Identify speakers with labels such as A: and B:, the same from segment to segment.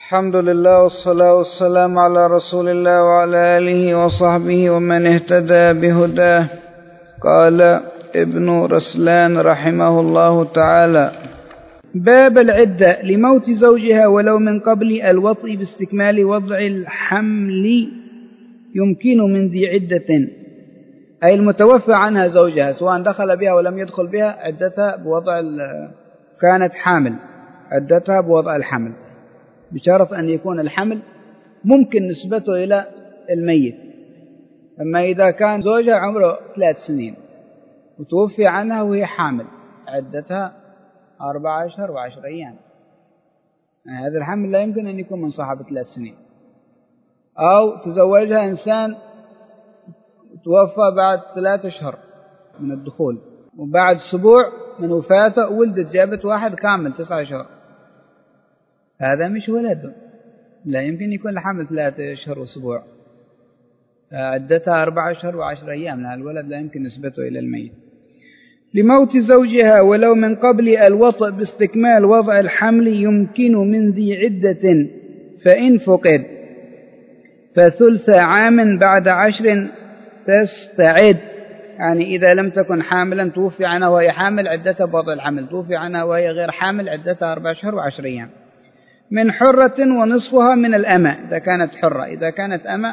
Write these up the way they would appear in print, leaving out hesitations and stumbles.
A: الحمد لله والصلاة والسلام على رسول الله وعلى آله وصحبه ومن اهتدى بهداه. قال ابن رسلان رحمه الله تعالى: باب العدة لموت زوجها ولو من قبل الوطء باستكمال وضع الحمل يمكن من ذي عدة، أي المتوفى عنها زوجها سواء دخل بها ولم يدخل بها عدتها بوضع كانت حامل، عدتها بوضع الحمل، بشرط أن يكون الحمل ممكن نسبته إلى الميت. أما إذا كان زوجها عمره 3 سنين وتوفي عنها وهي حامل، عدتها 4 أشهر و10 أيام. يعني هذا الحمل لا يمكن أن يكون من صاحب 3 سنين. أو تزوجها إنسان توفى بعد 3 أشهر من الدخول، وبعد أسبوع من وفاته ولدت، جابت واحد كامل 9 أشهر، هذا مش ولده، لا يمكن يكون الحمل 3 أشهر وأسبوع، عدتها 4 أشهر و10 أيام، لأن الولد لا يمكن نسبته إلى الميت. لموت زوجها ولو من قبل الوطء باستكمال وضع الحمل يمكن من ذي عدة، فإن فقد فثلث عام بعد 10 تستعد. يعني إذا لم تكن حاملا توفي عنها وهي حامل، عدتها بوضع الحمل، توفي عنها وهي غير حامل، عدتها 4 أشهر و10 أيام. من حرة ونصفها من الأمة إذا كانت حرة، إذا كانت أمة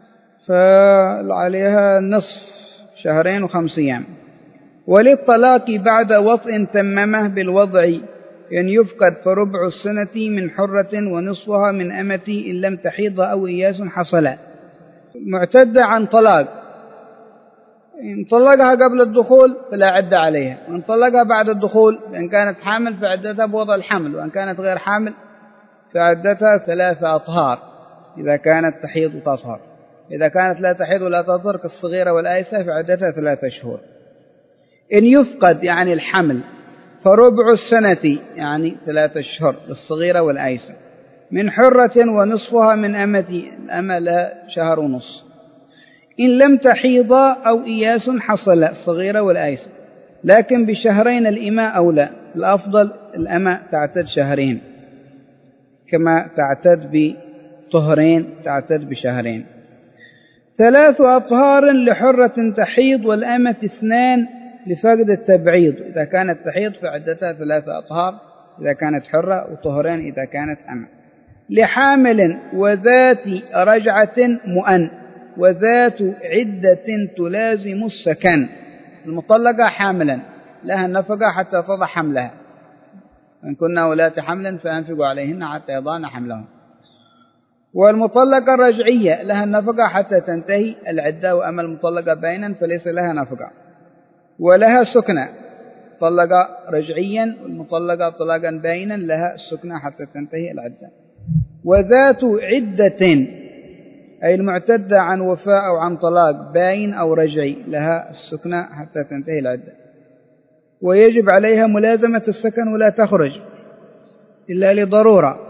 A: فعليها نصف 2 و5 أيام. وللطلاق بعد وطء تممه بالوضع إن يفقد فربع السنة من حرة ونصفها من أمة إن لم تحيض أو إياس حصل. معتدة عن طلاق، إن طلقها قبل الدخول فلا عدة عليها، وإن طلقها بعد الدخول إن كانت حامل فعدتها بوضع الحمل، وإن كانت غير حامل فعدتها 3 أطهار إذا كانت تحيض وتطهر. إذا كانت لا تحيض ولا تطهر كالصغيرة والآيسة فعدتها 3 شهور. إن يفقد يعني الحمل فربع السنة يعني 3 أشهر للصغيرة والآيسة. من حرة ونصفها من أمة، الأمة لها 1.5 شهر. إن لم تحيض أو إياس حصل الصغيرة والآيسة، لكن ب2 الإماء أولى، الأفضل الأمة تعتد 2 كما تعتد بطهرين، تعتد ب2. 3 أطهار لحرة تحيض والأمة 2 لفقد التبعيض. إذا كانت تحيض فعدتها 3 أطهار إذا كانت حرة، وطهرين إذا كانت أمة. لحامل وذات رجعة مؤن وذات عدة تلازم السكن. المطلقة حاملا لها النفقة حتى تضع حملها، إن كنا ولاة حمل فأنفقوا عليهن حتى يضعن حملهم. والمطلقة الرجعية لها النفقة حتى تنتهي العدة، وأما المطلقة بينا فليس لها نفقة ولها سكنة. مطلقة رجعيا والمطلقة طلاقا بينا لها السكنة حتى تنتهي العدة. وذات عدة أي المعتدة عن وفاء أو عن طلاق باين أو رجعي لها السكنة حتى تنتهي العدة، ويجب عليها ملازمة السكن ولا تخرج إلا لضرورة.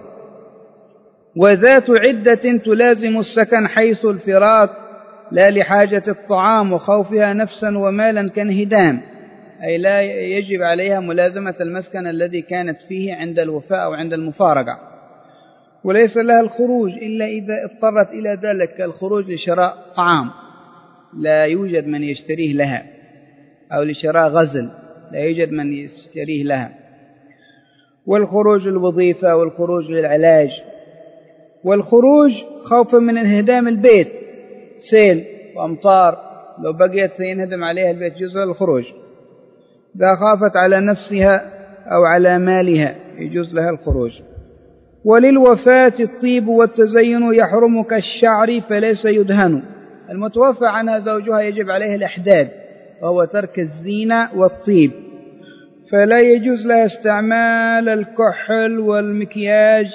A: وذات عدة تلازم السكن حيث الفراق لا لحاجة الطعام وخوفها نفسا ومالا كانهدام، أي لا يجب عليها ملازمة المسكن الذي كانت فيه عند الوفاء أو عند المفارقة. وليس لها الخروج إلا إذا اضطرت إلى ذلك، كالخروج لشراء طعام لا يوجد من يشتريه لها، أو لشراء غزل لا يوجد من يشتريه لها. والخروج للوظيفة والخروج للعلاج. والخروج خوفا من انهدام البيت، سيل وأمطار لو بقيت سينهدم عليها البيت جزء الخروج. إذا خافت على نفسها أو على مالها يجوز لها الخروج. وللوفاة الطيب والتزين يحرم كالشعر فليس يدهن. المتوفى عنها زوجها يجب عليه الإحداد، وهو ترك الزينة والطيب، فلا يجوز لها استعمال الكحل والمكياج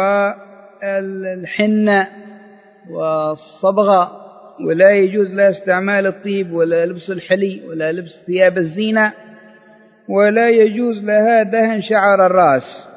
A: والحنة والصبغة، ولا يجوز لها استعمال الطيب ولا لبس الحلي ولا لبس ثياب الزينة، ولا يجوز لها دهن شعر الرأس.